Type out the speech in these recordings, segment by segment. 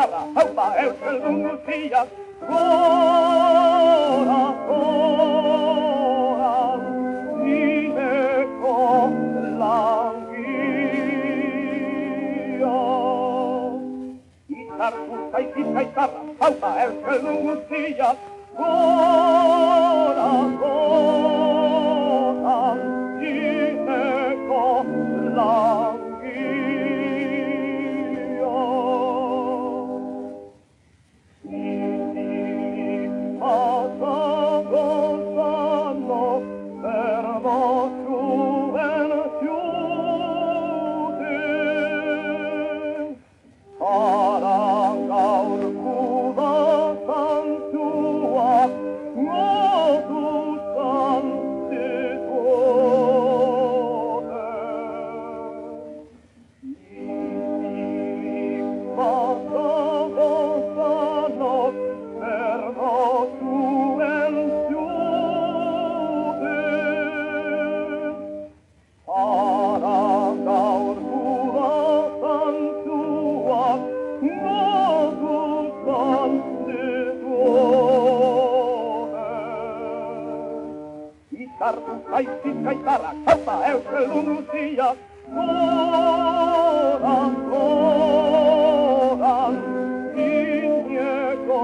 chitarra, haupa, euskaldun guztiak, gora, gora, zineko langia. Itzartu zaizit gaitarra, haupa, euskaldun guztiak, gora, gora, zineko langia. Itzartu zaizit gaitarra, haupa, euskaldun guztiak, gora, gora, zineko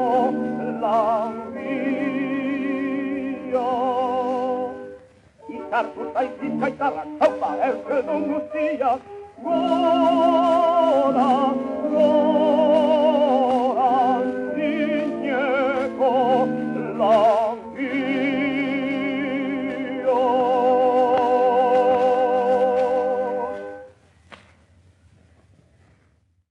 langia. Itzartu zaizit gaitarra, haupa, euskaldun guztiak, gora,